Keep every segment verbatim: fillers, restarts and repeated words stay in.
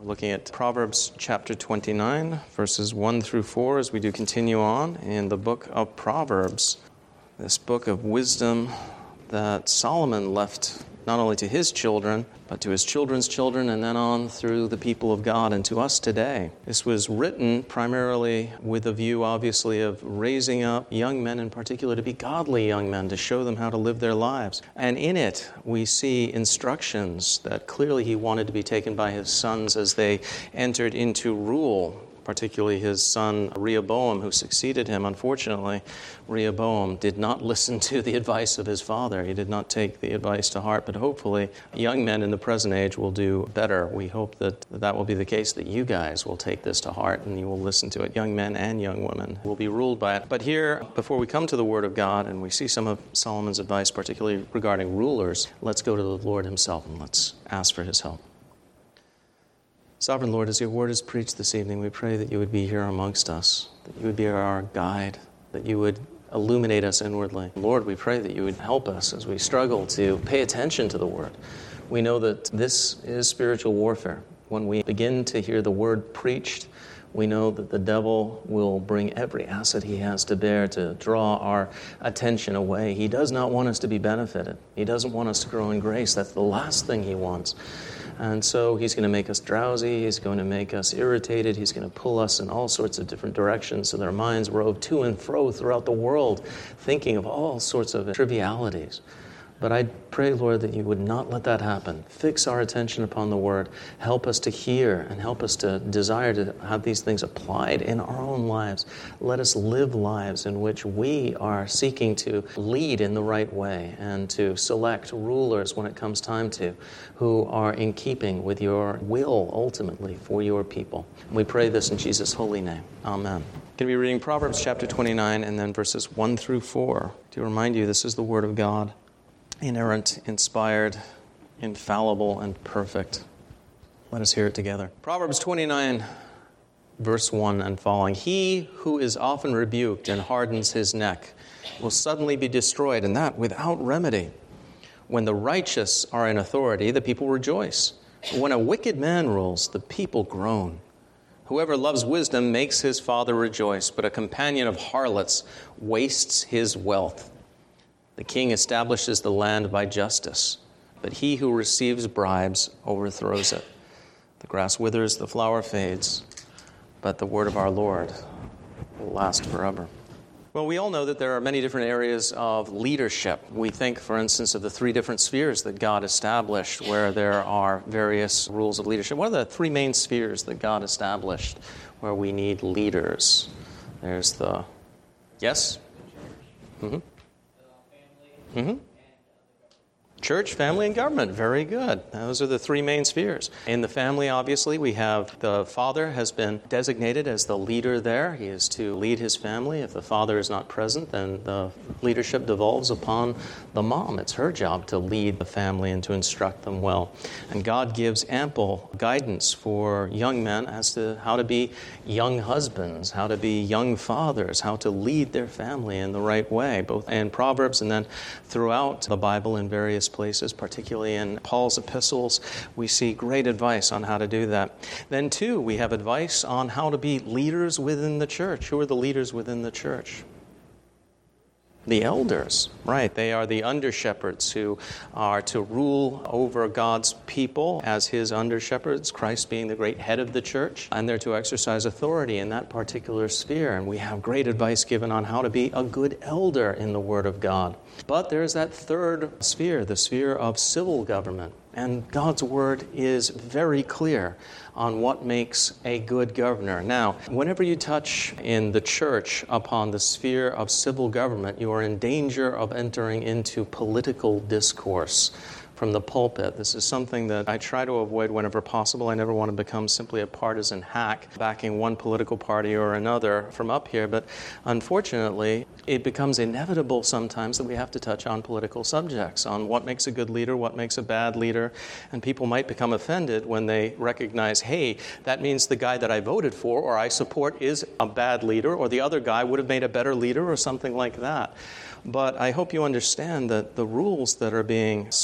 looking at Proverbs chapter twenty-nine, verses one through four, as we do continue on in the book of Proverbs, this book of wisdom that Solomon left not only to his children, but to his children's children, and then on through the people of God and to us today. This was written primarily with a view, obviously, of raising up young men in particular to be godly young men, to show them how to live their lives. And in it, we see instructions that clearly he wanted to be taken by his sons as they entered into rule, particularly his son Rehoboam, who succeeded him. Unfortunately, Rehoboam did not listen to the advice of his father. He did not take the advice to heart, but hopefully young men in the present age will do better. We hope that that will be the case, that you guys will take this to heart and you will listen to it. Young men and young women will be ruled by it. But here, before we come to the Word of God and we see some of Solomon's advice, particularly regarding rulers, let's go to the Lord himself and let's ask for his help. Sovereign Lord, as your word is preached this evening, we pray that you would be here amongst us, that you would be our guide, that you would illuminate us inwardly. Lord, we pray that you would help us as we struggle to pay attention to the word. We know that this is spiritual warfare. When we begin to hear the word preached, we know that the devil will bring every asset he has to bear to draw our attention away. He does not want us to be benefited. He doesn't want us to grow in grace. That's the last thing he wants. And so he's going to make us drowsy, he's going to make us irritated, he's going to pull us in all sorts of different directions so that our minds rove to and fro throughout the world, thinking of all sorts of trivialities. But I pray, Lord, that you would not let that happen. Fix our attention upon the Word. Help us to hear and help us to desire to have these things applied in our own lives. Let us live lives in which we are seeking to lead in the right way and to select rulers when it comes time to, who are in keeping with your will ultimately for your people. We pray this in Jesus' holy name. Amen. I'm going to be reading Proverbs chapter twenty-nine and then verses one through four. To remind you, this is the Word of God. Inerrant, inspired, infallible, and perfect. Let us hear it together. Proverbs twenty-nine, verse one and following. He who is often rebuked and hardens his neck will suddenly be destroyed, and that without remedy. When the righteous are in authority, the people rejoice. But when a wicked man rules, the people groan. Whoever loves wisdom makes his father rejoice, but a companion of harlots wastes his wealth. The king establishes the land by justice, but he who receives bribes overthrows it. The grass withers, the flower fades, but the word of our Lord will last forever. Well, we all know that there are many different areas of leadership. We think, for instance, of the three different spheres that God established where there are various rules of leadership. What are the three main spheres that God established where we need leaders? There's the... Yes? Mm-hmm. Mm-hmm. Church, family, and government. Very good. Those are the three main spheres. In the family, obviously, we have the father has been designated as the leader there. He is to lead his family. If the father is not present, then the leadership devolves upon the mom. It's her job to lead the family and to instruct them well. And God gives ample guidance for young men as to how to be young husbands, how to be young fathers, how to lead their family in the right way, both in Proverbs and then throughout the Bible in various places, particularly in Paul's epistles. We see great advice on how to do that. Then, too, we have advice on how to be leaders within the church. Who are the leaders within the church? The elders, right. They are the under-shepherds who are to rule over God's people as his under-shepherds, Christ being the great head of the church, and they're to exercise authority in that particular sphere. And we have great advice given on how to be a good elder in the Word of God. But there's that third sphere, the sphere of civil government. And God's Word is very clear on what makes a good governor. Now, whenever you touch in the church upon the sphere of civil government, you are in danger of entering into political discourse from the pulpit. This is something that I try to avoid whenever possible. I never want to become simply a partisan hack backing one political party or another from up here. But unfortunately, it becomes inevitable sometimes that we have to touch on political subjects, on what makes a good leader, what makes a bad leader. And people might become offended when they recognize, hey, that means the guy that I voted for or I support is a bad leader, or the other guy would have made a better leader or something like that. But I hope you understand that the rules that are being spoken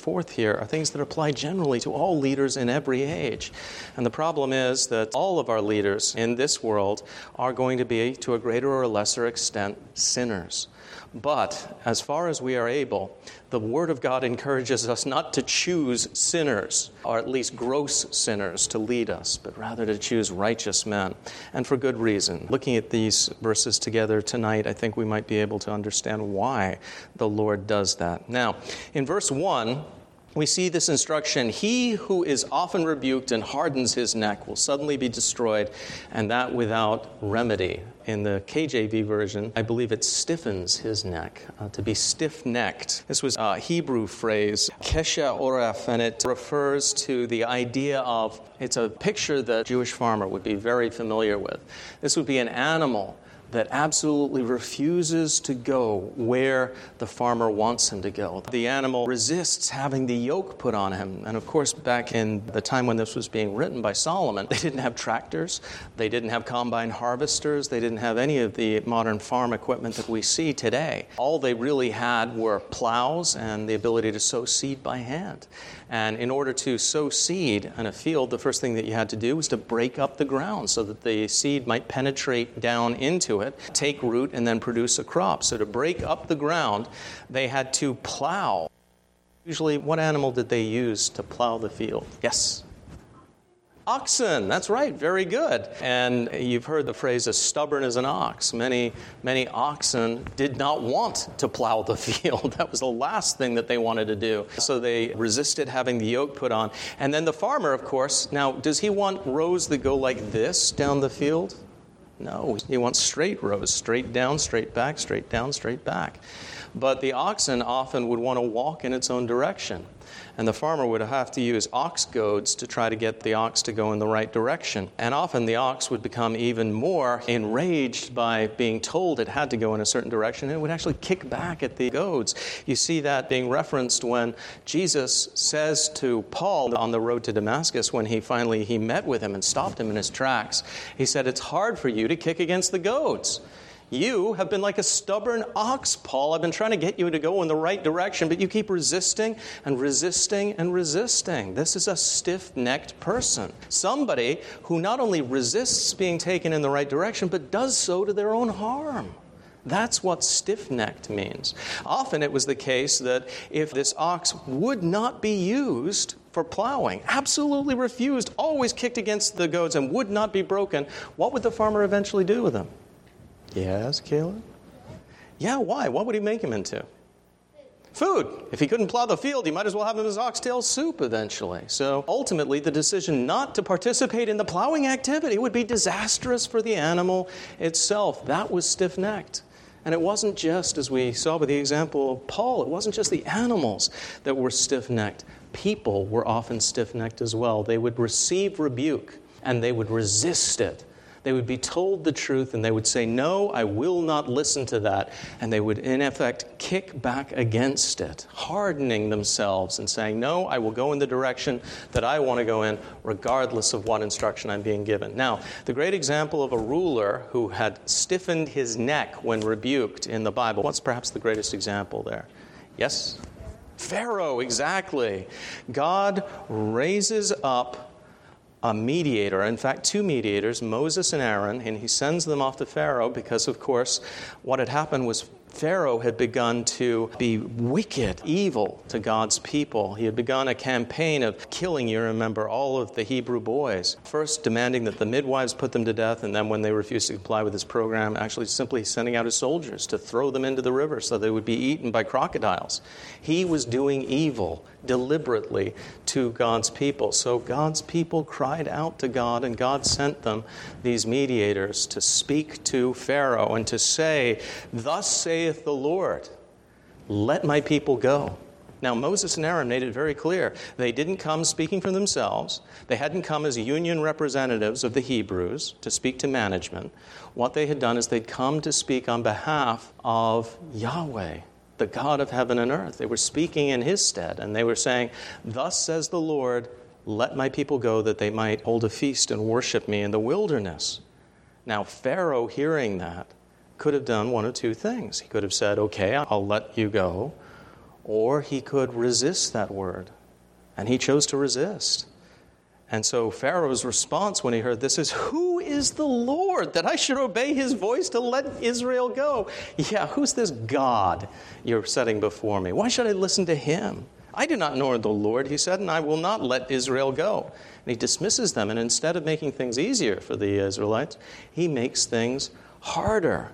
forth here are things that apply generally to all leaders in every age. And the problem is that all of our leaders in this world are going to be, to a greater or lesser extent, sinners. But as far as we are able, the Word of God encourages us not to choose sinners, or at least gross sinners, to lead us, but rather to choose righteous men, and for good reason. Looking at these verses together tonight, I think we might be able to understand why the Lord does that. Now, in verse one, we see this instruction: he who is often rebuked and hardens his neck will suddenly be destroyed, and that without remedy. In the K J V version, I believe it stiffens his neck, uh, to be stiff-necked. This was a Hebrew phrase, kesha oref, and it refers to the idea of, it's a picture that a Jewish farmer would be very familiar with. This would be an animal that absolutely refuses to go where the farmer wants him to go. The animal resists having the yoke put on him. And of course, back in the time when this was being written by Solomon, they didn't have tractors, they didn't have combine harvesters, they didn't have any of the modern farm equipment that we see today. All they really had were plows and the ability to sow seed by hand. And in order to sow seed in a field, the first thing that you had to do was to break up the ground so that the seed might penetrate down into it, take root, and then produce a crop. So to break up the ground, they had to plow. Usually, what animal did they use to plow the field? Yes? Oxen. That's right. Very good. And you've heard the phrase, as stubborn as an ox. Many, many oxen did not want to plow the field. That was the last thing that they wanted to do. So they resisted having the yoke put on. And then the farmer, of course, now, does he want rows that go like this down the field? No. He wants straight rows, straight down, straight back, straight down, straight back. But the oxen often would want to walk in its own direction. And the farmer would have to use ox goads to try to get the ox to go in the right direction. And often the ox would become even more enraged by being told it had to go in a certain direction, and it would actually kick back at the goads. You see that being referenced when Jesus says to Paul on the road to Damascus, when he finally he met with him and stopped him in his tracks. He said, "It's hard for you to kick against the goads. You have been like a stubborn ox, Paul. I've been trying to get you to go in the right direction, but you keep resisting and resisting and resisting." This is a stiff-necked person. Somebody who not only resists being taken in the right direction, but does so to their own harm. That's what stiff-necked means. Often it was the case that if this ox would not be used for plowing, absolutely refused, always kicked against the goads and would not be broken, what would the farmer eventually do with him? Yes, Caleb? Yeah, why? What would he make him into? Food. If he couldn't plow the field, he might as well have him as oxtail soup eventually. So ultimately, the decision not to participate in the plowing activity would be disastrous for the animal itself. That was stiff-necked. And it wasn't just, as we saw with the example of Paul, it wasn't just the animals that were stiff-necked. People were often stiff-necked as well. They would receive rebuke, and they would resist it. They would be told the truth, and they would say, "No, I will not listen to that." And they would, in effect, kick back against it, hardening themselves and saying, "No, I will go in the direction that I want to go in, regardless of what instruction I'm being given." Now, the great example of a ruler who had stiffened his neck when rebuked in the Bible, what's perhaps the greatest example there? Yes? Pharaoh, exactly. God raises up a mediator, in fact, two mediators, Moses and Aaron, and he sends them off to Pharaoh because, of course, what had happened was Pharaoh had begun to be wicked, evil to God's people. He had begun a campaign of killing, you remember, all of the Hebrew boys. First demanding that the midwives put them to death, and then when they refused to comply with his program, actually simply sending out his soldiers to throw them into the river so they would be eaten by crocodiles. He was doing evil deliberately to God's people. So God's people cried out to God, and God sent them these mediators to speak to Pharaoh and to say, "Thus saith the Lord, let my people go." Now, Moses and Aaron made it very clear. They didn't come speaking for themselves. They hadn't come as union representatives of the Hebrews to speak to management. What they had done is they'd come to speak on behalf of Yahweh, the God of heaven and earth. They were speaking in his stead, and they were saying, "Thus says the Lord, let my people go that they might hold a feast and worship me in the wilderness." Now, Pharaoh, hearing that, could have done one of two things. He could have said, "Okay, I'll let you go," or he could resist that word. And he chose to resist. And so Pharaoh's response when he heard this is, who is the Lord that I should obey his voice to let Israel go? Yeah, who's this God you're setting before me? Why should I listen to him? I do not know the Lord, he said, and I will not let Israel go. And he dismisses them, and instead of making things easier for the Israelites, he makes things harder.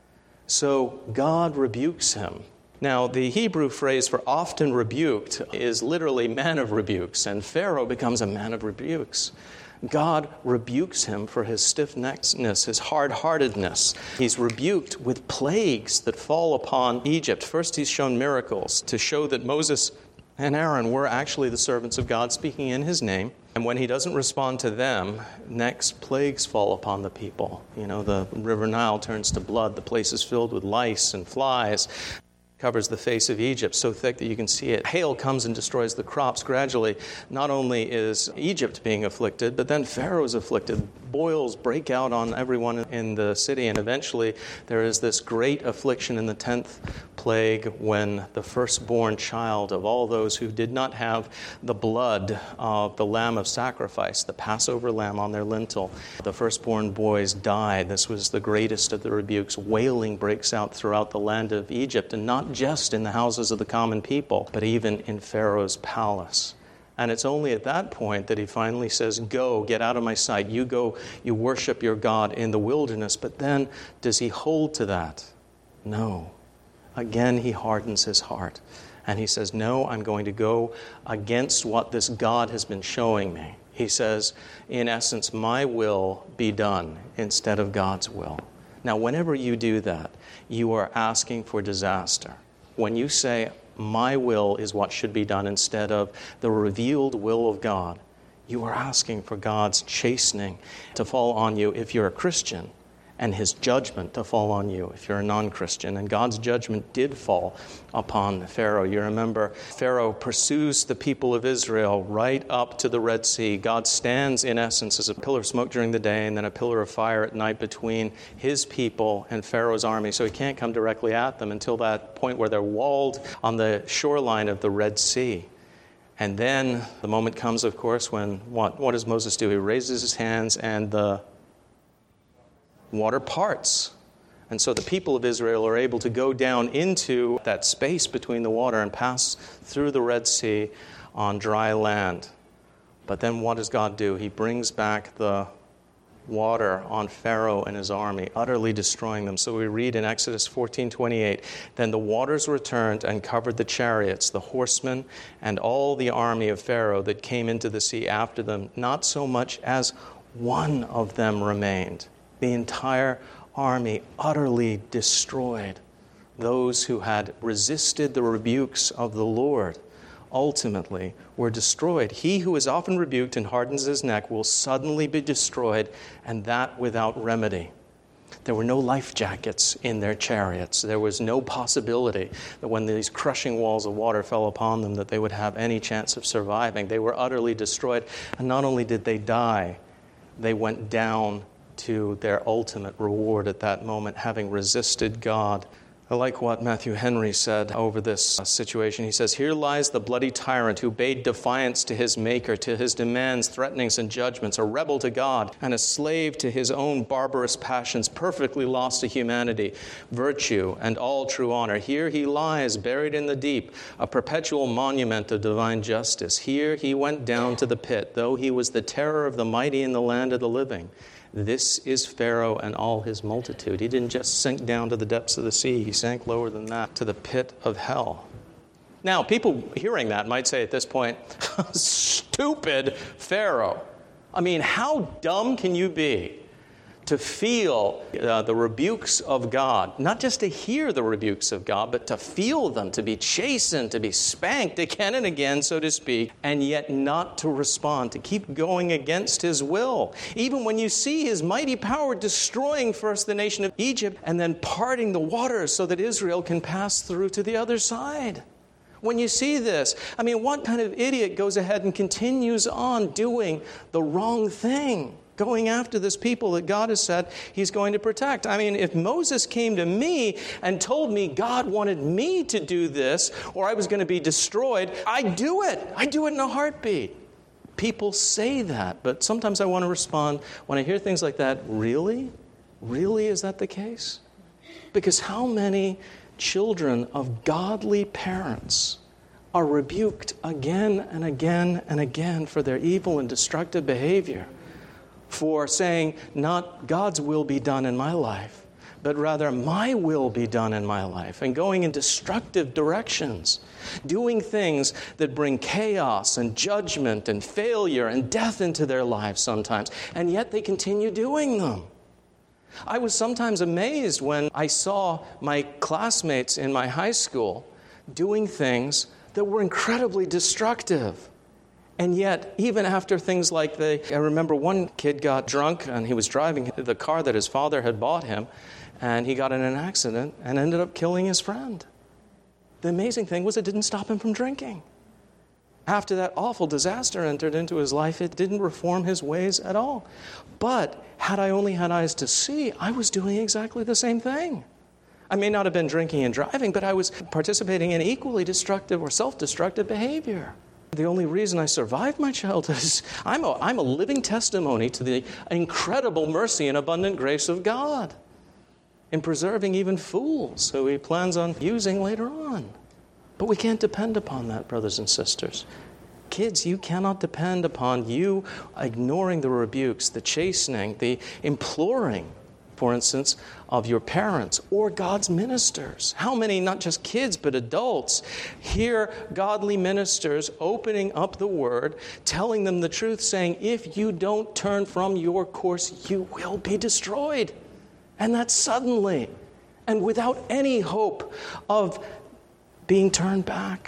So God rebukes him. Now, the Hebrew phrase for often rebuked is literally man of rebukes, and Pharaoh becomes a man of rebukes. God rebukes him for his stiff-neckedness, his hard-heartedness. He's rebuked with plagues that fall upon Egypt. First, he's shown miracles to show that Moses and Aaron were actually the servants of God speaking in his name. And when he doesn't respond to them, next plagues fall upon the people. You know, the river Nile turns to blood. The place is filled with lice and flies. Covers the face of Egypt so thick that you can see it. Hail comes and destroys the crops. Gradually, not only is Egypt being afflicted, but then Pharaoh is afflicted. Boils break out on everyone in the city, and eventually there is this great affliction in the tenth plague when the firstborn child of all those who did not have the blood of the lamb of sacrifice, the Passover lamb on their lintel, the firstborn boys died. This was the greatest of the rebukes. Wailing breaks out throughout the land of Egypt, and not just in the houses of the common people, but even in Pharaoh's palace. And it's only at that point that he finally says, go, get out of my sight. You go, you worship your God in the wilderness. But then, does he hold to that? No. Again, he hardens his heart. And he says, no, I'm going to go against what this God has been showing me. He says, in essence, my will be done instead of God's will. Now, whenever you do that, you are asking for disaster. When you say, my will is what should be done instead of the revealed will of God, you are asking for God's chastening to fall on you if you're a Christian, and his judgment to fall on you if you're a non-Christian. And God's judgment did fall upon Pharaoh. You remember, Pharaoh pursues the people of Israel right up to the Red Sea. God stands, in essence, as a pillar of smoke during the day and then a pillar of fire at night between his people and Pharaoh's army. So he can't come directly at them until that point where they're walled on the shoreline of the Red Sea. And then the moment comes, of course, when what, what does Moses do? He raises his hands and the water parts. And so the people of Israel are able to go down into that space between the water and pass through the Red Sea on dry land. But then what does God do? He brings back the water on Pharaoh and his army, utterly destroying them. So we read in Exodus fourteen twenty-eight, then the waters returned and covered the chariots, the horsemen, and all the army of Pharaoh that came into the sea after them. Not so much as one of them remained. The entire army utterly destroyed. Those who had resisted the rebukes of the Lord ultimately were destroyed. He who is often rebuked and hardens his neck will suddenly be destroyed, and that without remedy. There were no life jackets in their chariots. There was no possibility that when these crushing walls of water fell upon them that they would have any chance of surviving. They were utterly destroyed. And not only did they die, they went down to their ultimate reward at that moment, having resisted God. I like what Matthew Henry said over this situation. He says, here lies the bloody tyrant who bade defiance to his maker, to his demands, threatenings, and judgments, a rebel to God, and a slave to his own barbarous passions, perfectly lost to humanity, virtue, and all true honor. Here he lies, buried in the deep, a perpetual monument of divine justice. Here he went down to the pit, though he was the terror of the mighty in the land of the living. This is Pharaoh and all his multitude. He didn't just sink down to the depths of the sea. He sank lower than that, to the pit of hell. Now, people hearing that might say at this point, stupid Pharaoh. I mean, how dumb can you be to feel uh, the rebukes of God? Not just to hear the rebukes of God, but to feel them, to be chastened, to be spanked again and again, so to speak, and yet not to respond, to keep going against his will. Even when you see his mighty power destroying first the nation of Egypt and then parting the waters so that Israel can pass through to the other side. When you see this, I mean, what kind of idiot goes ahead and continues on doing the wrong thing? going after this people that God has said he's going to protect. I mean, if Moses came to me and told me God wanted me to do this or I was going to be destroyed, I'd do it. I'd do it in a heartbeat. People say that, but sometimes I want to respond when I hear things like that, really? Really, is that the case? Because how many children of godly parents are rebuked again and again and again for their evil and destructive behavior, for saying, not God's will be done in my life, but rather my will be done in my life, and going in destructive directions, doing things that bring chaos and judgment and failure and death into their lives sometimes, and yet they continue doing them. I was sometimes amazed when I saw my classmates in my high school doing things that were incredibly destructive. And yet, even after things like the, I remember one kid got drunk and he was driving the car that his father had bought him, and he got in an accident and ended up killing his friend. The amazing thing was it didn't stop him from drinking. After that awful disaster entered into his life, it didn't reform his ways at all. But had I only had eyes to see, I was doing exactly the same thing. I may not have been drinking and driving, but I was participating in equally destructive or self-destructive behavior. The only reason I survived my childhood is I'm a, I'm a living testimony to the incredible mercy and abundant grace of God in preserving even fools who he plans on using later on. But we can't depend upon that, brothers and sisters. Kids, you cannot depend upon you ignoring the rebukes, the chastening, the imploring, for instance, of your parents or God's ministers. How many, not just kids, but adults, hear godly ministers opening up the Word, telling them the truth, saying, if you don't turn from your course, you will be destroyed. And that's suddenly, and without any hope of being turned back.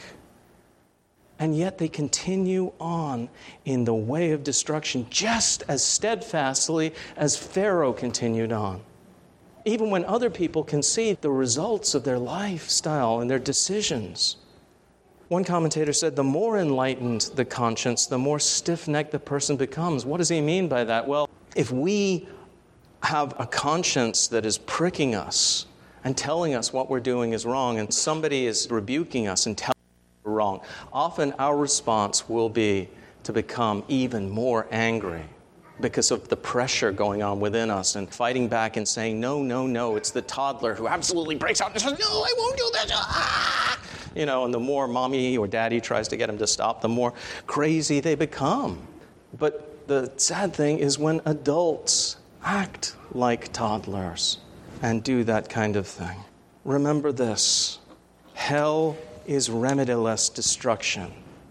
And yet they continue on in the way of destruction just as steadfastly as Pharaoh continued on. Even when other people can see the results of their lifestyle and their decisions. One commentator said, the more enlightened the conscience, the more stiff-necked the person becomes. What does he mean by that? Well, if we have a conscience that is pricking us and telling us what we're doing is wrong, and somebody is rebuking us and telling us we're wrong, often our response will be to become even more angry because of the pressure going on within us and fighting back and saying, no, no, no, it's the toddler who absolutely breaks out and says, no, I won't do this. Ah! You know, and the more mommy or daddy tries to get him to stop, the more crazy they become. But the sad thing is when adults act like toddlers and do that kind of thing. Remember this, hell is remediless destruction.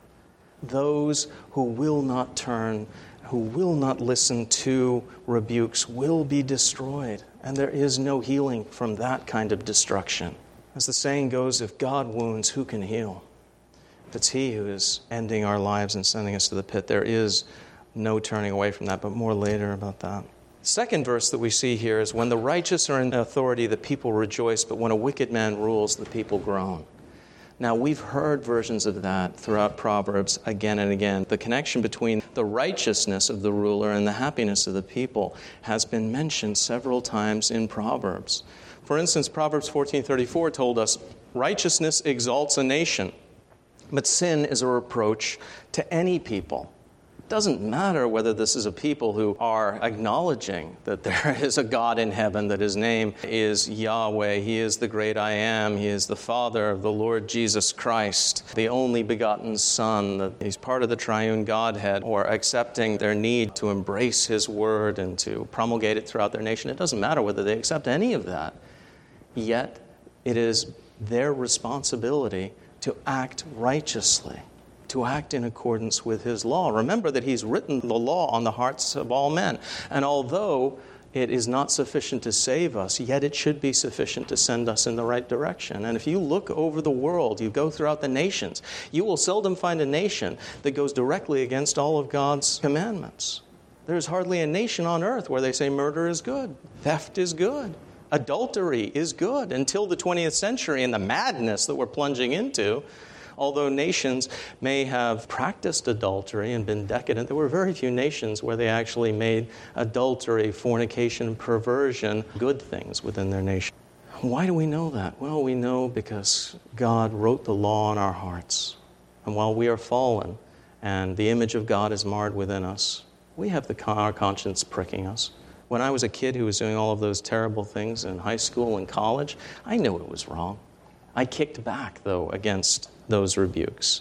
Those who will not turn, who will not listen to rebukes will be destroyed, and there is no healing from that kind of destruction. As the saying goes, if God wounds, who can heal? If it's He who is ending our lives and sending us to the pit, there is no turning away from that, but more later about that. Second verse that we see here is when the righteous are in authority, the people rejoice, but when a wicked man rules, the people groan. Now, we've heard versions of that throughout Proverbs again and again. The connection between the righteousness of the ruler and the happiness of the people has been mentioned several times in Proverbs. For instance, Proverbs fourteen thirty-four told us, righteousness exalts a nation, but sin is a reproach to any people. It doesn't matter whether this is a people who are acknowledging that there is a God in heaven, that His name is Yahweh, He is the great I am, He is the Father of the Lord Jesus Christ, the only begotten Son, that He's part of the triune Godhead, or accepting their need to embrace His word and to promulgate it throughout their nation. It doesn't matter whether they accept any of that. Yet, it is their responsibility to act righteously, to act in accordance with His law. Remember that He's written the law on the hearts of all men. And although it is not sufficient to save us, yet it should be sufficient to send us in the right direction. And if you look over the world, you go throughout the nations, you will seldom find a nation that goes directly against all of God's commandments. There's hardly a nation on earth where they say murder is good, theft is good, adultery is good, until the twentieth century and the madness that we're plunging into. Although nations may have practiced adultery and been decadent, there were very few nations where they actually made adultery, fornication, perversion good things within their nation. Why do we know that? Well, we know because God wrote the law in our hearts. And while we are fallen and the image of God is marred within us, we have the, our conscience pricking us. When I was a kid who was doing all of those terrible things in high school and college, I knew it was wrong. I kicked back, though, against those rebukes.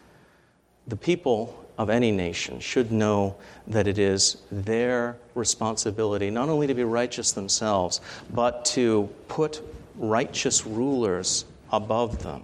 The people of any nation should know that it is their responsibility not only to be righteous themselves, but to put righteous rulers above them.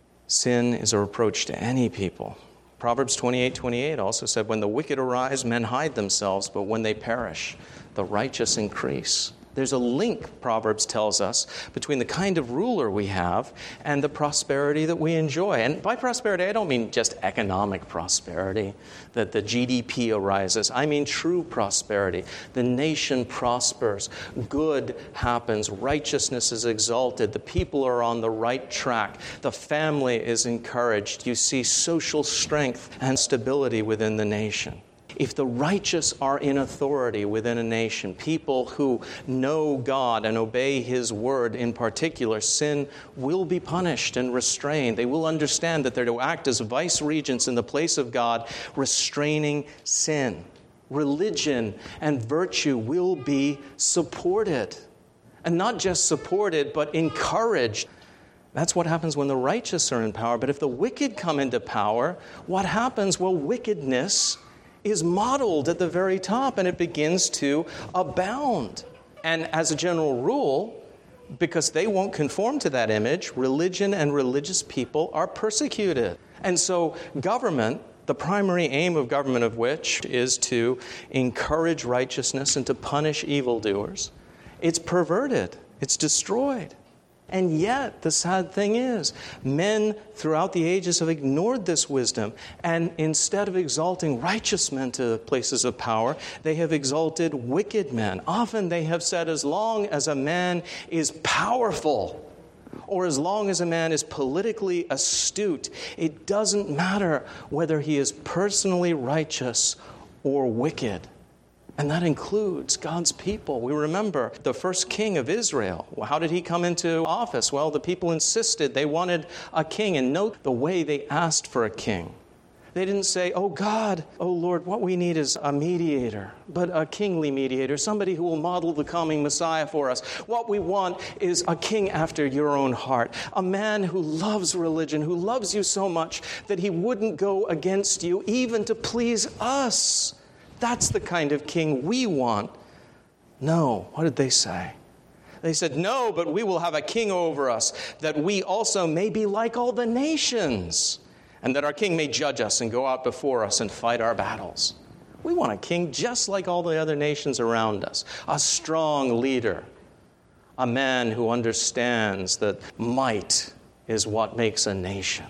Sin is a reproach to any people. Proverbs twenty-eight twenty-eight also said, when the wicked arise, men hide themselves, but when they perish, the righteous increase. There's a link, Proverbs tells us, between the kind of ruler we have and the prosperity that we enjoy. And by prosperity, I don't mean just economic prosperity, that the G D P arises. I mean true prosperity. The nation prospers. Good happens. Righteousness is exalted. The people are on the right track. The family is encouraged. You see social strength and stability within the nation. If the righteous are in authority within a nation, people who know God and obey His word in particular, sin will be punished and restrained. They will understand that they're to act as vice regents in the place of God, restraining sin. Religion and virtue will be supported. And not just supported, but encouraged. That's what happens when the righteous are in power. But if the wicked come into power, what happens? Well, wickedness is modeled at the very top, and it begins to abound. And as a general rule, because they won't conform to that image, religion and religious people are persecuted. And so government, the primary aim of government of which is to encourage righteousness and to punish evildoers, it's perverted, it's destroyed. And yet, the sad thing is, men throughout the ages have ignored this wisdom, and instead of exalting righteous men to places of power, they have exalted wicked men. Often they have said, as long as a man is powerful, or as long as a man is politically astute, it doesn't matter whether he is personally righteous or wicked. And that includes God's people. We remember the first king of Israel. How did he come into office? Well, the people insisted they wanted a king. And note the way they asked for a king. They didn't say, oh God, oh Lord, what we need is a mediator, but a kingly mediator, somebody who will model the coming Messiah for us. What we want is a king after your own heart, a man who loves religion, who loves you so much that he wouldn't go against you even to please us. That's the kind of king we want. No. What did they say? They said, no, but we will have a king over us, that we also may be like all the nations, and that our king may judge us and go out before us and fight our battles. We want a king just like all the other nations around us, a strong leader, a man who understands that might is what makes a nation.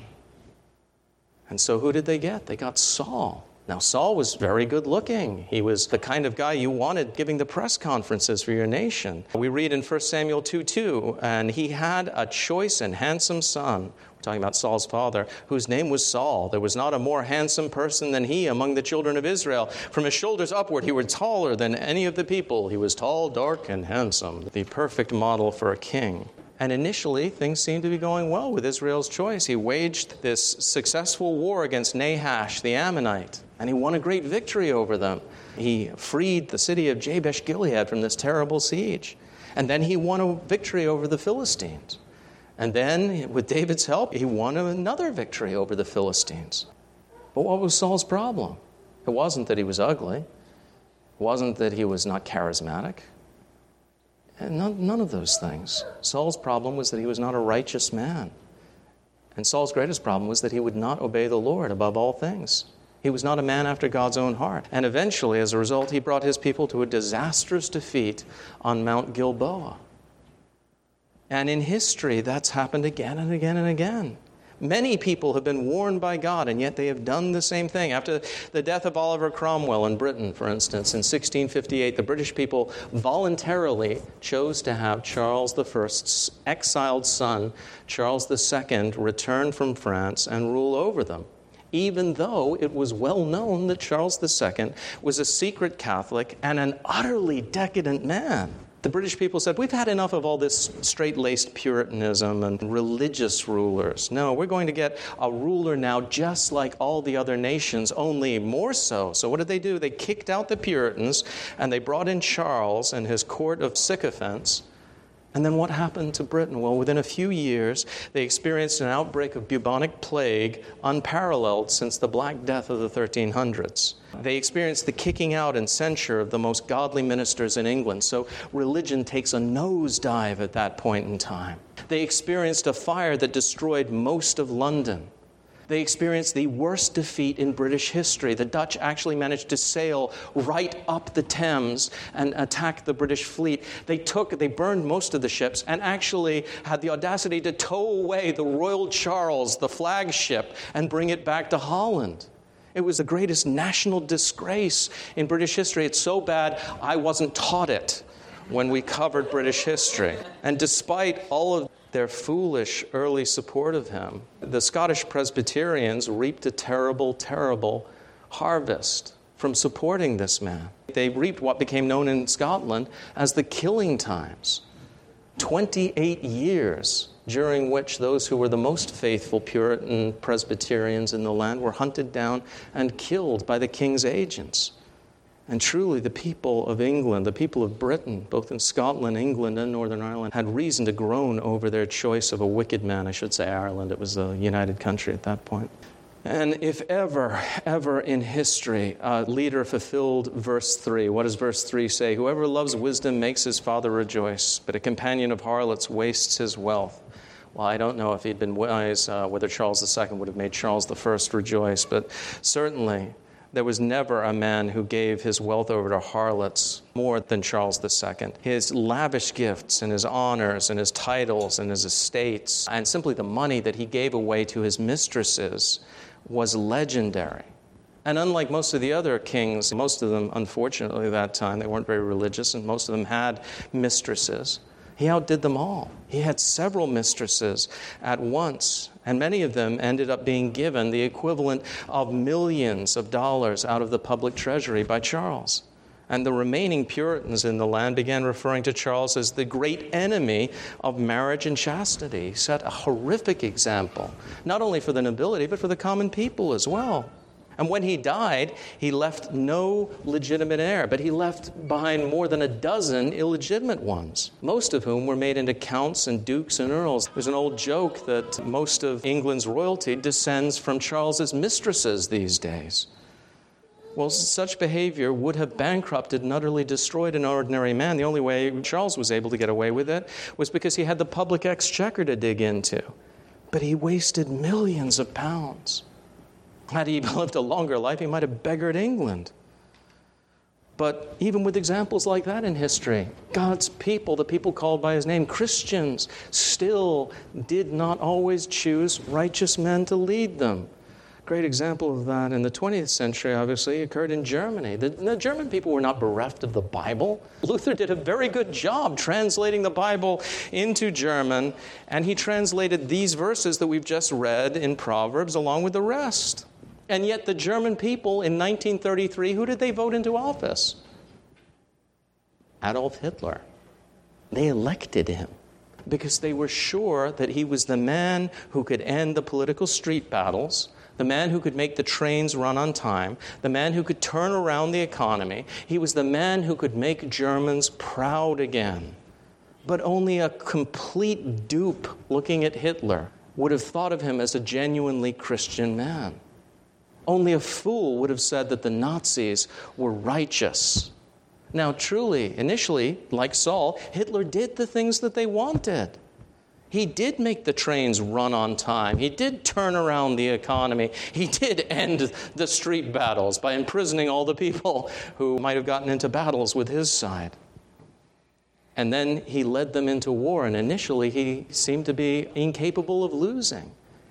And so who did they get? They got Saul. Now, Saul was very good looking. He was the kind of guy you wanted giving the press conferences for your nation. We read in First Samuel two two, and he had a choice and handsome son. We're talking about Saul's father, whose name was Saul. There was not a more handsome person than he among the children of Israel. From his shoulders upward, he was taller than any of the people. He was tall, dark, and handsome, the perfect model for a king. And initially, things seemed to be going well with Israel's choice. He waged this successful war against Nahash, the Ammonite, and he won a great victory over them. He freed the city of Jabesh Gilead from this terrible siege. And then he won a victory over the Philistines. And then, with David's help, he won another victory over the Philistines. But what was Saul's problem? It wasn't that he was ugly. It wasn't that he was not charismatic. And none, none of those things. Saul's problem was that he was not a righteous man. And Saul's greatest problem was that he would not obey the Lord above all things. He was not a man after God's own heart. And eventually, as a result, he brought his people to a disastrous defeat on Mount Gilboa. And in history, that's happened again and again and again. Many people have been warned by God, and yet they have done the same thing. After the death of Oliver Cromwell in Britain, for instance, in sixteen fifty-eight, the British people voluntarily chose to have Charles the First's exiled son, Charles the Second, return from France and rule over them, even though it was well known that Charles the Second was a secret Catholic and an utterly decadent man. The British people said, we've had enough of all this straight-laced Puritanism and religious rulers. No, we're going to get a ruler now just like all the other nations, only more so. So what did they do? They kicked out the Puritans, and they brought in Charles and his court of sycophants. And then what happened to Britain? Well, within a few years, they experienced an outbreak of bubonic plague unparalleled since the Black Death of the thirteen hundreds. They experienced the kicking out and censure of the most godly ministers in England. So religion takes a nosedive at that point in time. They experienced a fire that destroyed most of London. They experienced the worst defeat in British history. The Dutch actually managed to sail right up the Thames and attack the British fleet. They took, they burned most of the ships and actually had the audacity to tow away the Royal Charles, the flagship, and bring it back to Holland. It was the greatest national disgrace in British history. It's so bad, I wasn't taught it when we covered British history. And despite all of their foolish early support of him, the Scottish Presbyterians reaped a terrible, terrible harvest from supporting this man. They reaped what became known in Scotland as the killing times. twenty-eight years during which those who were the most faithful Puritan Presbyterians in the land were hunted down and killed by the king's agents. And truly, the people of England, the people of Britain, both in Scotland, England, and Northern Ireland, had reason to groan over their choice of a wicked man. I should say Ireland. It was a united country at that point. And if ever, ever in history, a leader fulfilled verse three, what does verse three say? Whoever loves wisdom makes his father rejoice, but a companion of harlots wastes his wealth. Well, I don't know if he'd been wise, uh, whether Charles the Second would have made Charles the First rejoice, but certainly there was never a man who gave his wealth over to harlots more than Charles the Second. His lavish gifts and his honors and his titles and his estates and simply the money that he gave away to his mistresses was legendary. And unlike most of the other kings, most of them, unfortunately, at that time, they weren't very religious, and most of them had mistresses. He outdid them all. He had several mistresses at once, and many of them ended up being given the equivalent of millions of dollars out of the public treasury by Charles. And the remaining Puritans in the land began referring to Charles as the great enemy of marriage and chastity. He set a horrific example, not only for the nobility, but for the common people as well. And when he died, he left no legitimate heir, but he left behind more than a dozen illegitimate ones, most of whom were made into counts and dukes and earls. There's an old joke that most of England's royalty descends from Charles's mistresses these days. Well, such behavior would have bankrupted and utterly destroyed an ordinary man. The only way Charles was able to get away with it was because he had the public exchequer to dig into. But he wasted millions of pounds. Had he lived a longer life, he might have beggared England. But even with examples like that in history, God's people, the people called by his name, Christians, still did not always choose righteous men to lead them. Great example of that in the twentieth century, obviously, occurred in Germany. The, the German people were not bereft of the Bible. Luther did a very good job translating the Bible into German, and he translated these verses that we've just read in Proverbs along with the rest. And yet the German people in nineteen thirty-three, who did they vote into office? Adolf Hitler. They elected him because they were sure that he was the man who could end the political street battles, the man who could make the trains run on time, the man who could turn around the economy. He was the man who could make Germans proud again. But only a complete dupe looking at Hitler would have thought of him as a genuinely Christian man. Only a fool would have said that the Nazis were righteous. Now, truly, initially, like Saul, Hitler did the things that they wanted. He did make the trains run on time. He did turn around the economy. He did end the street battles by imprisoning all the people who might have gotten into battles with his side. And then he led them into war, and initially he seemed to be incapable of losing.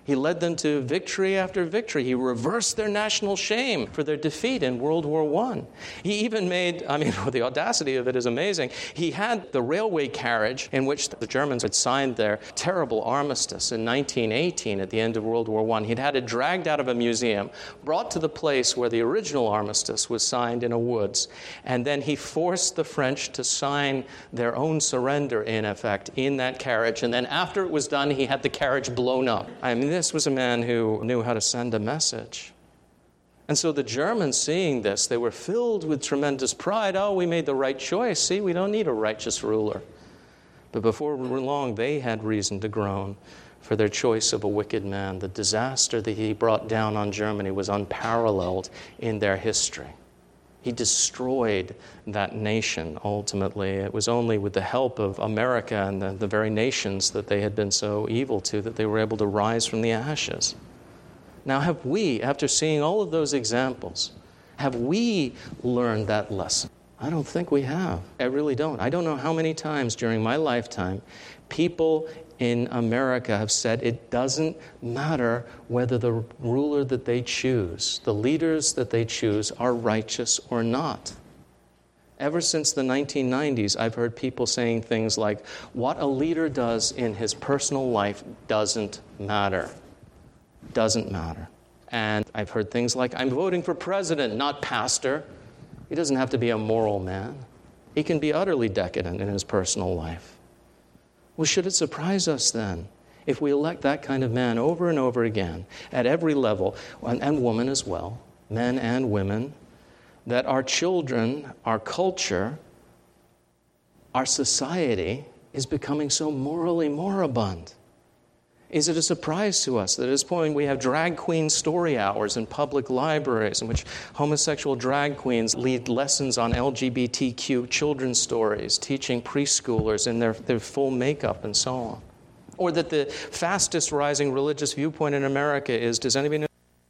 He led them to victory after victory. He reversed their national shame for their defeat in World War One. He even made, I mean, the audacity of it is amazing. He had the railway carriage in which the Germans had signed their terrible armistice in nineteen eighteen at the end of World War One. He'd had it dragged out of a museum, brought to the place where the original armistice was signed in a woods, and then he forced the French to sign their own surrender, in effect, in that carriage. And then after it was done, he had the carriage blown up. I mean, this was a man who knew how to send a message. And so the Germans, seeing this, they were filled with tremendous pride. Oh, we made the right choice. See, we don't need a righteous ruler. But before long, they had reason to groan for their choice of a wicked man. The disaster that he brought down on Germany was unparalleled in their history. He destroyed that nation, ultimately. It was only with the help of America and the, the very nations that they had been so evil to that they were able to rise from the ashes. Now, have we, after seeing all of those examples, have we learned that lesson? I don't think we have. I really don't. I don't know how many times during my lifetime people in America have said it doesn't matter whether the ruler that they choose, the leaders that they choose, are righteous or not. Ever since the nineteen nineties, I've heard people saying things like, what a leader does in his personal life doesn't matter. Doesn't matter. And I've heard things like, I'm voting for president, not pastor. He doesn't have to be a moral man. He can be utterly decadent in his personal life. Well, should it surprise us then if we elect that kind of man over and over again at every level, and, and woman as well, men and women, that our children, our culture, our society is becoming so morally moribund? Is it a surprise to us that at this point we have drag queen story hours in public libraries in which homosexual drag queens lead lessons on L G B T Q children's stories, teaching preschoolers in their, their full makeup and so on? Or that the fastest rising religious viewpoint in America is, does anybody know?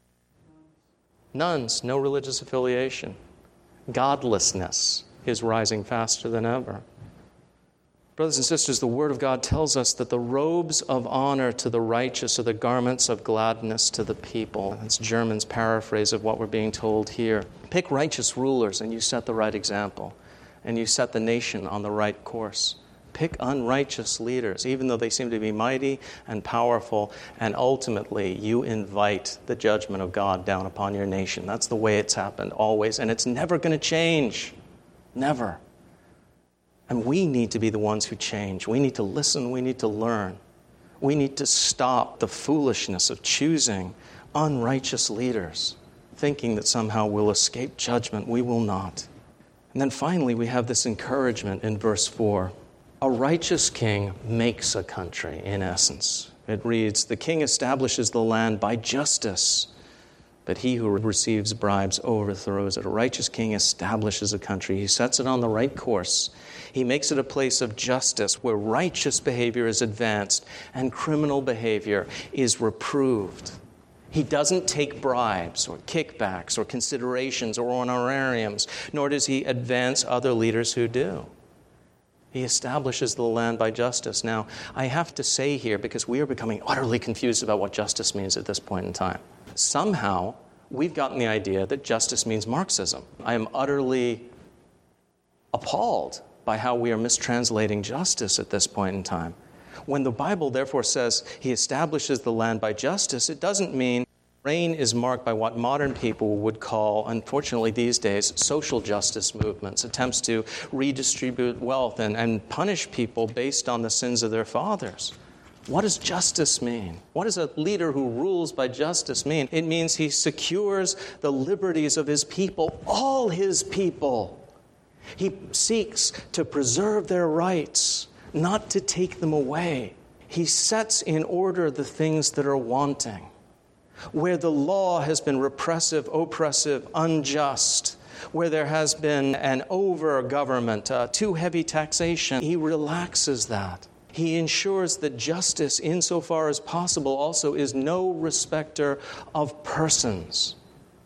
Nuns, no religious affiliation. Godlessness is rising faster than ever. Brothers and sisters, the Word of God tells us that the robes of honor to the righteous are the garments of gladness to the people. That's German's paraphrase of what we're being told here. Pick righteous rulers and you set the right example, and you set the nation on the right course. Pick unrighteous leaders, even though they seem to be mighty and powerful, and ultimately you invite the judgment of God down upon your nation. That's the way it's happened always, and it's never going to change. Never. And we need to be the ones who change. We need to listen. We need to learn. We need to stop the foolishness of choosing unrighteous leaders, thinking that somehow we'll escape judgment. We will not. And then finally, we have this encouragement in verse four. A righteous king makes a country, in essence. It reads, the king establishes the land by justice, but he who receives bribes overthrows it. A righteous king establishes a country. He sets it on the right course. He makes it a place of justice where righteous behavior is advanced and criminal behavior is reproved. He doesn't take bribes or kickbacks or considerations or honorariums, nor does he advance other leaders who do. He establishes the land by justice. Now, I have to say here, because we are becoming utterly confused about what justice means at this point in time. Somehow, we've gotten the idea that justice means Marxism. I am utterly appalled by how we are mistranslating justice at this point in time. When the Bible therefore says he establishes the land by justice, it doesn't mean reign is marked by what modern people would call, unfortunately these days, social justice movements, attempts to redistribute wealth and, and punish people based on the sins of their fathers. What does justice mean? What does a leader who rules by justice mean? It means he secures the liberties of his people, all his people. He seeks to preserve their rights, not to take them away. He sets in order the things that are wanting. Where the law has been repressive, oppressive, unjust, where there has been an over-government, uh, too heavy taxation, he relaxes that. He ensures that justice, insofar as possible, also is no respecter of persons.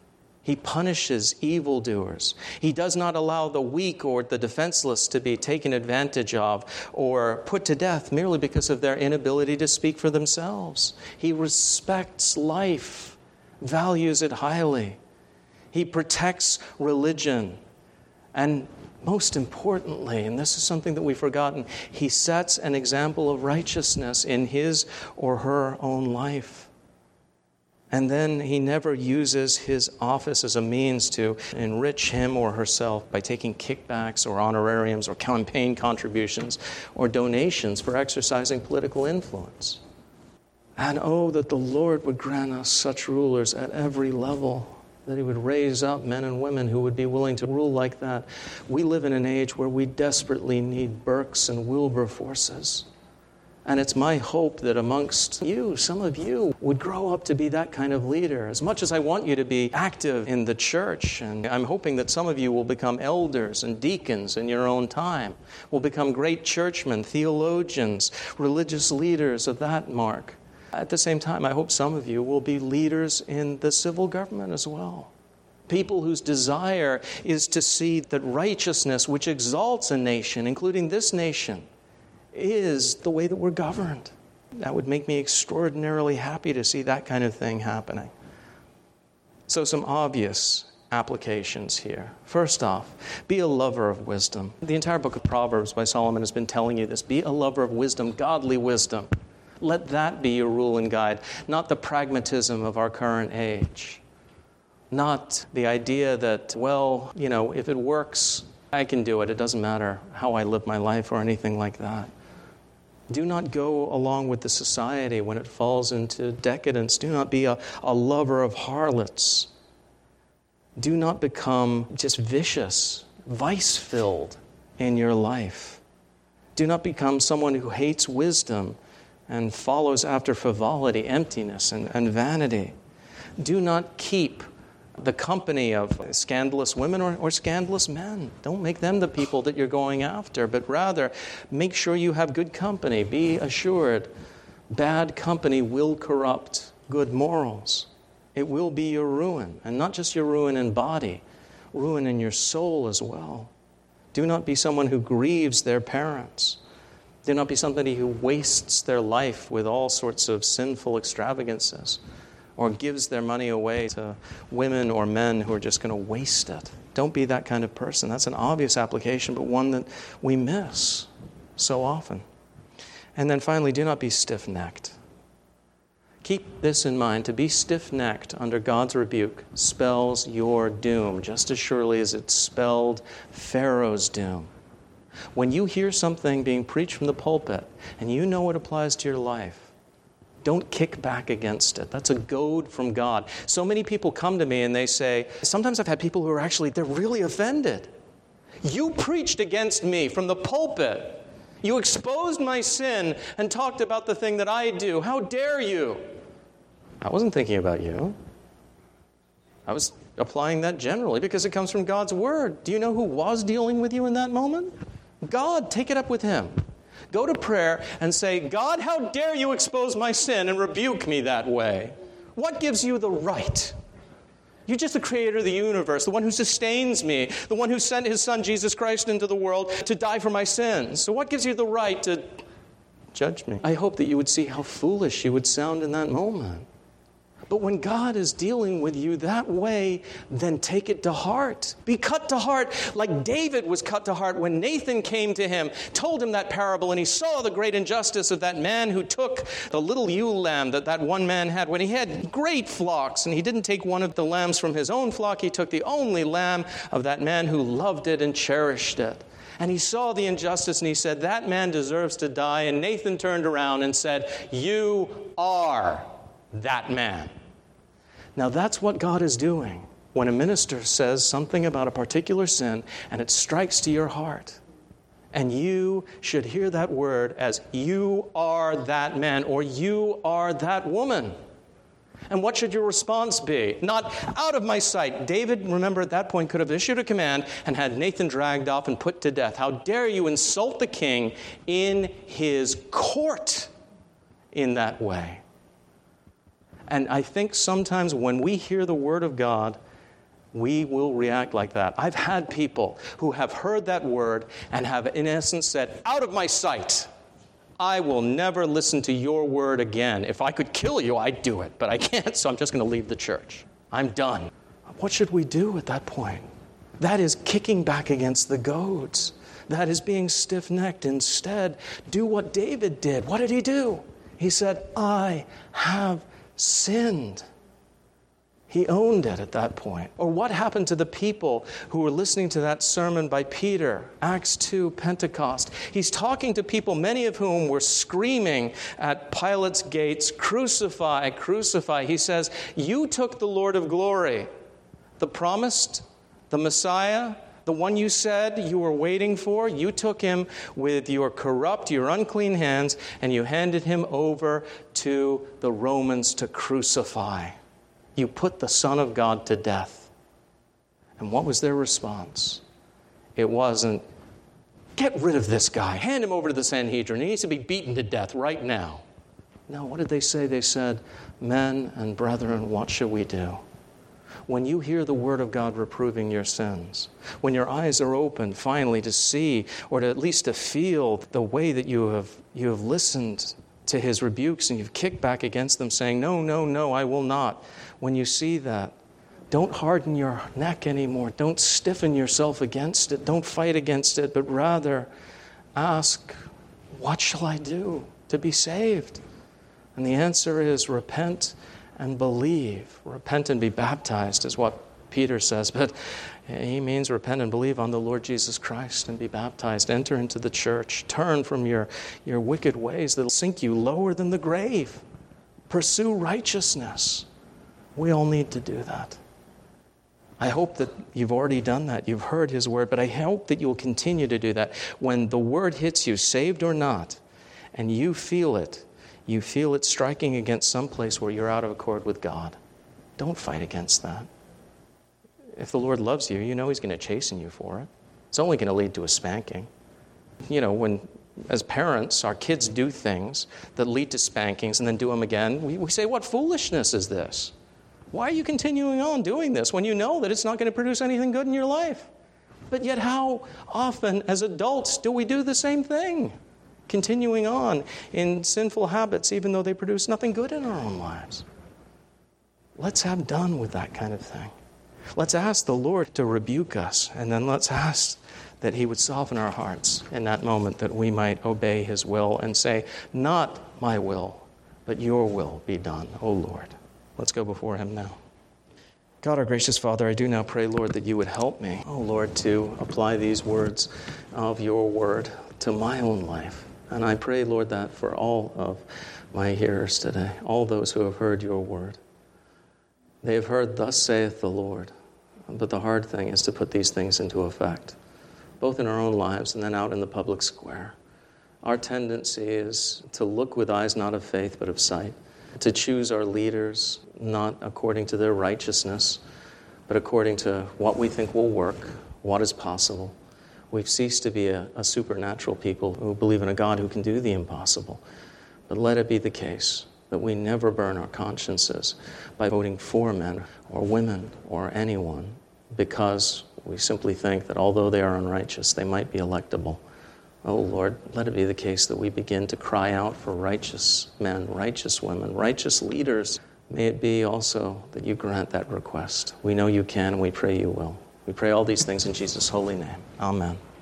He punishes evildoers. He does not allow the weak or the defenseless to be taken advantage of or put to death merely because of their inability to speak for themselves. He respects life, values it highly. He protects religion. And most importantly, and this is something that we've forgotten, he sets an example of righteousness in his or her own life. And then he never uses his office as a means to enrich him or herself by taking kickbacks or honorariums or campaign contributions or donations for exercising political influence. And oh, that the Lord would grant us such rulers at every level, that he would raise up men and women who would be willing to rule like that. We live in an age where we desperately need Burkes and Wilberforces. And it's my hope that amongst you, some of you, would grow up to be that kind of leader. As much as I want you to be active in the church, and I'm hoping that some of you will become elders and deacons in your own time, will become great churchmen, theologians, religious leaders of that mark. At the same time, I hope some of you will be leaders in the civil government as well. People whose desire is to see that righteousness, which exalts a nation, including this nation, is the way that we're governed. That would make me extraordinarily happy to see that kind of thing happening. So some obvious applications here. First off, be a lover of wisdom. The entire book of Proverbs by Solomon has been telling you this. Be a lover of wisdom, godly wisdom. Let that be your rule and guide, not the pragmatism of our current age. Not the idea that, well, you know, if it works, I can do it. It doesn't matter how I live my life or anything like that. Do not go along with the society when it falls into decadence. Do not be a, a lover of harlots. Do not become just vicious, vice-filled in your life. Do not become someone who hates wisdom and follows after frivolity, emptiness, and, and vanity. Do not keep the company of scandalous women or, or scandalous men. Don't make them the people that you're going after, but rather make sure you have good company. Be assured, bad company will corrupt good morals. It will be your ruin, and not just your ruin in body, ruin in your soul as well. Do not be someone who grieves their parents. Do not be somebody who wastes their life with all sorts of sinful extravagances, or gives their money away to women or men who are just going to waste it. Don't be that kind of person. That's an obvious application, but one that we miss so often. And then finally, do not be stiff-necked. Keep this in mind. To be stiff-necked under God's rebuke spells your doom, just as surely as it spelled Pharaoh's doom. When you hear something being preached from the pulpit, and you know it applies to your life, don't kick back against it. That's a goad from God. So many people come to me and they say, sometimes I've had people who are actually, they're really offended. You preached against me from the pulpit. You exposed my sin and talked about the thing that I do. How dare you? I wasn't thinking about you. I was applying that generally because it comes from God's word. Do you know who was dealing with you in that moment? God. Take it up with him. Go to prayer and say, God, how dare you expose my sin and rebuke me that way? What gives you the right? You're just the creator of the universe, the one who sustains me, the one who sent his son, Jesus Christ, into the world to die for my sins. So what gives you the right to judge me? I hope that you would see how foolish you would sound in that moment. But when God is dealing with you that way, then take it to heart. Be cut to heart like David was cut to heart when Nathan came to him, told him that parable, and he saw the great injustice of that man who took the little ewe lamb that that one man had when he had great flocks, and he didn't take one of the lambs from his own flock. He took the only lamb of that man who loved it and cherished it. And he saw the injustice, and he said, that man deserves to die. And Nathan turned around and said, you are that man. Now that's what God is doing when a minister says something about a particular sin and it strikes to your heart. And you should hear that word as you are that man or you are that woman. And what should your response be? Not out of my sight. David, remember, at that point could have issued a command and had Nathan dragged off and put to death. How dare you insult the king in his court in that way? And I think sometimes when we hear the word of God we will react like that. I've had people who have heard that word and have, in essence, said, out of my sight. I will never listen to your word again. If I could kill you, I'd do it. But I can't, so I'm just going to leave the church. I'm done. What should we do at that point? That is kicking back against the goads. That is being stiff-necked. Instead, do what David did. What did he do? He said, I have sinned. He owned it at that point. Or what happened to the people who were listening to that sermon by Peter, Acts two, Pentecost? He's talking to people, many of whom were screaming at Pilate's gates, crucify, crucify. He says, you took the Lord of glory, the promised, the Messiah, the one you said you were waiting for. You took him with your corrupt, your unclean hands, and you handed him over to the Romans to crucify. You put the Son of God to death. And what was their response? It wasn't, get rid of this guy. Hand him over to the Sanhedrin. He needs to be beaten to death right now. No, what did they say? They said, men and brethren, what shall we do? When you hear the word of God reproving your sins, when your eyes are open finally to see, or to at least to feel the way that you have you have listened to his rebukes and you've kicked back against them saying, no, no, no, I will not. When you see that, don't harden your neck anymore. Don't stiffen yourself against it. Don't fight against it, but rather ask, what shall I do to be saved? And the answer is repent and believe. Repent and be baptized is what Peter says, but he means repent and believe on the Lord Jesus Christ and be baptized. Enter into the church. Turn from your, your wicked ways that will sink you lower than the grave. Pursue righteousness. We all need to do that. I hope that you've already done that. You've heard his word, but I hope that you'll continue to do that. When the word hits you, saved or not, and you feel it, you feel it striking against some place where you're out of accord with God, don't fight against that. If the Lord loves you, you know he's going to chasten you for it. It's only going to lead to a spanking. You know, when, as parents, our kids do things that lead to spankings and then do them again, we, we say, what foolishness is this? Why are you continuing on doing this when you know that it's not going to produce anything good in your life? But yet how often as adults do we do the same thing? Continuing on in sinful habits even though they produce nothing good in our own lives. Let's have done with that kind of thing. Let's ask the Lord to rebuke us, and then let's ask that he would soften our hearts in that moment, that we might obey his will and say, not my will, but your will be done, O Lord. Let's go before him now. God, our gracious Father, I do now pray, Lord, that you would help me, O Lord, to apply these words of your word to my own life. And I pray, Lord, that for all of my hearers today, all those who have heard your word, they have heard, thus saith the Lord. But the hard thing is to put these things into effect, both in our own lives and then out in the public square. Our tendency is to look with eyes not of faith but of sight, to choose our leaders not according to their righteousness, but according to what we think will work, what is possible. We've ceased to be a, a supernatural people who believe in a God who can do the impossible. But let it be the case that we never burn our consciences by voting for men or women or anyone because we simply think that although they are unrighteous, they might be electable. Oh Lord, let it be the case that we begin to cry out for righteous men, righteous women, righteous leaders. May it be also that you grant that request. We know you can, and we pray you will. We pray all these things in Jesus' holy name. Amen.